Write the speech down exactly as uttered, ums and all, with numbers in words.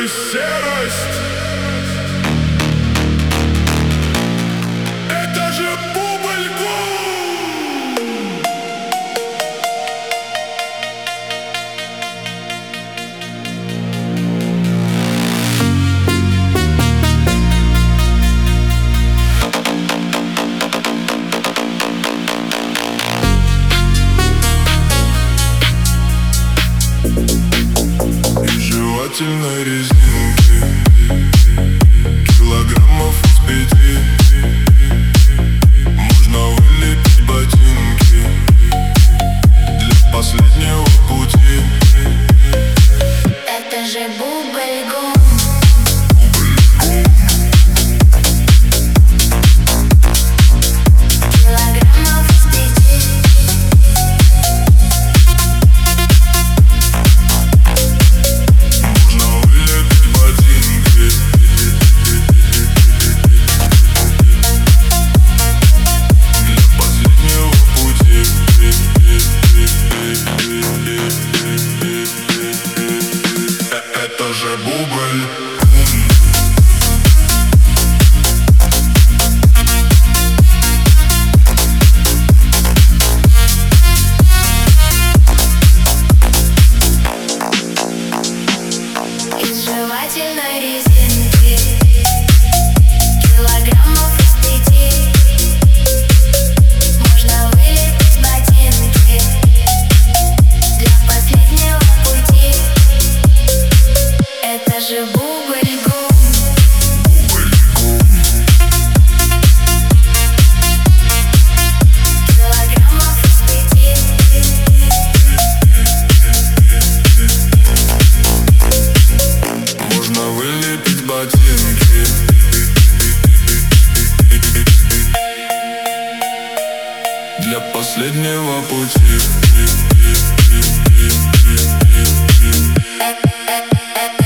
и серость. Это же Бубль-Гум! Жевательной резинки килограммов из пяти. Можно вылепить ботинки для последнего пути. Это же Бубль-Гум. Килограммов из пяти. Это же Бубль. Из жевательной резинки килограммов из пяти. Можно вылепить ботинки для последнего пути. Это же Бубль-Гум. Килограммов из пяти. Можно вылепить ботинки для последнего пути. Э, э, э,